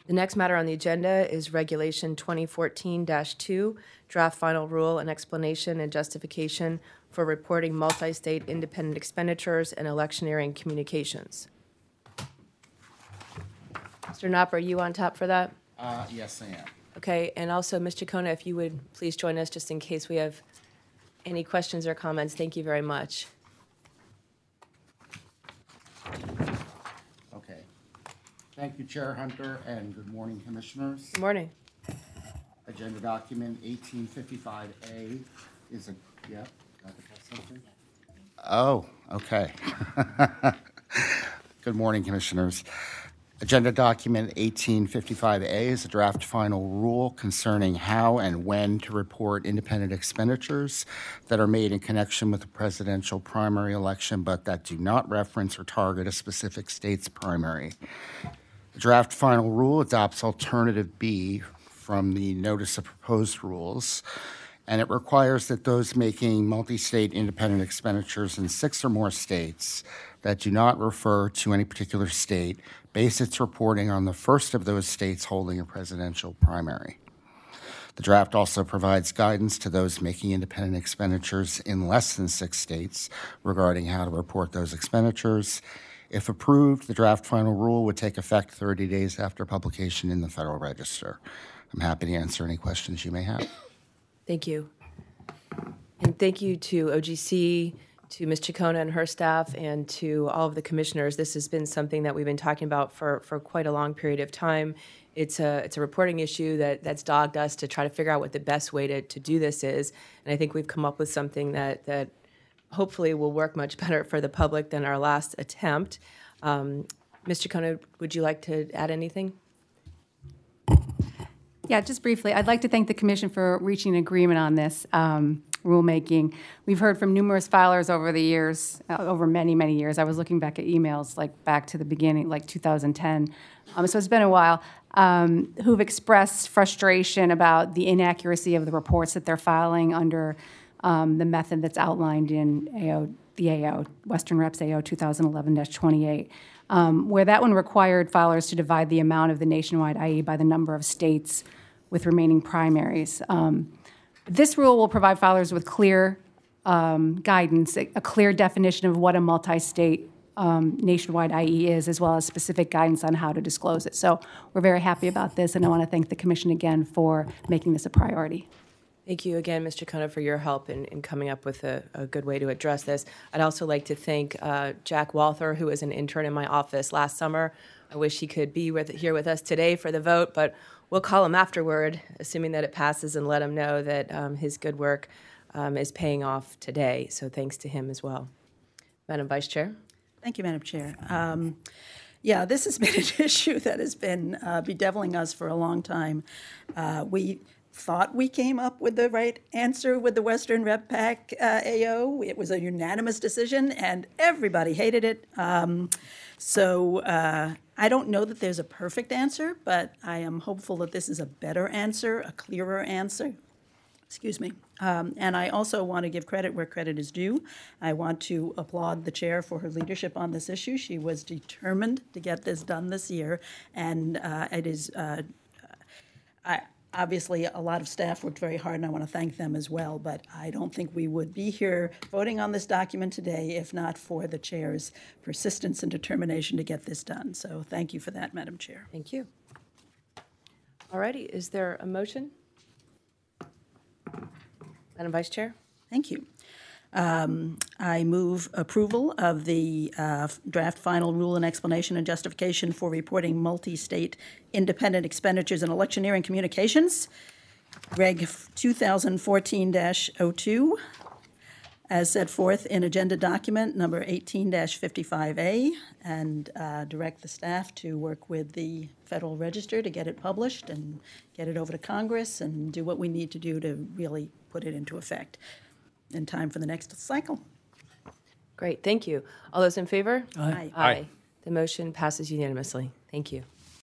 The next matter on the agenda is Regulation 2014-2, Draft Final Rule and Explanation and Justification for Reporting Multi-State Independent Expenditures and Electioneering Communications. Mr. Knopp, are you on top for that? Yes, I am. Okay, and also, Ms. Chacona, if you would please join us just in case we have any questions or comments. Thank you very much. Okay. Thank you, Chair Hunter, and good morning, Commissioners. Good morning. Agenda document 1855A is a, yep, got to tell something? Oh, okay. Good morning, Commissioners. Agenda document 1855A is a draft final rule concerning how and when to report independent expenditures that are made in connection with the presidential primary election, but that do not reference or target a specific state's primary. The draft final rule adopts alternative B from the notice of proposed rules, and it requires that those making multi-state independent expenditures in 6 or more states that do not refer to any particular state base its reporting on the first of those states holding a presidential primary. The draft also provides guidance to those making independent expenditures in less than 6 states regarding how to report those expenditures. If approved, the draft final rule would take effect 30 days after publication in the Federal Register. I'm happy to answer any questions you may have. Thank you. And thank you to OGC, to Ms. Chacona and her staff, and to all of the commissioners. This has been something that we've been talking about for quite a long period of time. It's a reporting issue that's dogged us to try to figure out what the best way to do this is. And I think we've come up with something that hopefully will work much better for the public than our last attempt. Ms. Chacona, would you like to add anything? Yeah, just briefly, I'd like to thank the Commission for reaching an agreement on this rulemaking. We've heard from numerous filers over the years, over many, many years. I was looking back at emails like back to the beginning, like 2010. So it's been a while, who've expressed frustration about the inaccuracy of the reports that they're filing under the method that's outlined in the AO, Western Reps AO 2011-28. Where that one required filers to divide the amount of the nationwide IE by the number of states with remaining primaries. This rule will provide filers with clear guidance, a clear definition of what a multi-state nationwide IE is, as well as specific guidance on how to disclose it. So we're very happy about this, and I want to thank the Commission again for making this a priority. Thank you again, Mr. Chacona, for your help in coming up with a good way to address this. I'd also like to thank Jack Walther, who was an intern in my office last summer. I wish he could be here with us today for the vote, but we'll call him afterward, assuming that it passes, and let him know that his good work is paying off today. So thanks to him as well. Madam Vice Chair. Thank you, Madam Chair. Yeah, this has been an issue that has been bedeviling us for a long time. We thought we came up with the right answer with the Western Rep PAC AO. It was a unanimous decision, and everybody hated it. So I don't know that there's a perfect answer, but I am hopeful that this is a better answer, a clearer answer. Excuse me. And I also want to give credit where credit is due. I want to applaud the chair for her leadership on this issue. She was determined to get this done this year, and it is obviously, a lot of staff worked very hard, and I want to thank them as well, but I don't think we would be here voting on this document today if not for the chair's persistence and determination to get this done. So thank you for that, Madam Chair. Thank you. All righty. Is there a motion? Madam Vice Chair? Thank you. I move approval of the draft final rule and explanation and justification for reporting multi-state independent expenditures in electioneering communications, Reg 2014-02, as set forth in agenda document number 18-55A, and direct the staff to work with the Federal Register to get it published and get it over to Congress and do what we need to do to really put it into effect in time for the next cycle. Great, thank you. All those in favor? Aye. Aye. The motion passes unanimously. Thank you.